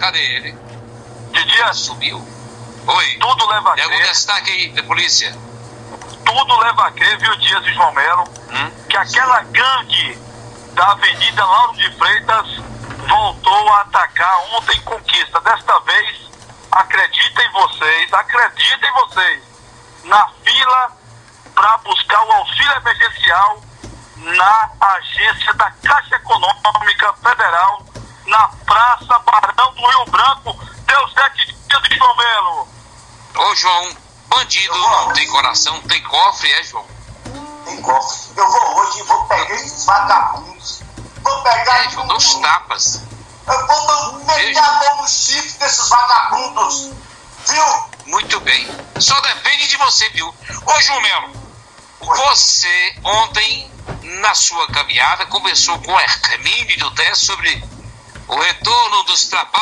Cadê ele? De dia, Sumiu? Oi. tudo leva a Tem algum crer, destaque aí da polícia? tudo leva a crer, viu, Dias e João Melo, que aquela gangue da Avenida Lauro de Freitas voltou a atacar ontem Conquista. Desta vez, acreditem vocês, na fila para buscar o auxílio emergencial na agência da Caixa Econômica Federal, na Praça Barão do Rio Branco. Deu 7 dias de João Melo. Ô, João, bandido não tem coração, tem cofre, João? Tem cofre. Eu vou hoje e vou pegar esses vagabundos. Vou pegar João, dá uns tapas. Eu vou meter a mão no chifre desses vagabundos. Viu? Muito bem. Só depende de você, viu? Ô, João Melo, você ontem, na sua caminhada, conversou com o Hermínio Té sobre o retorno dos trabalhos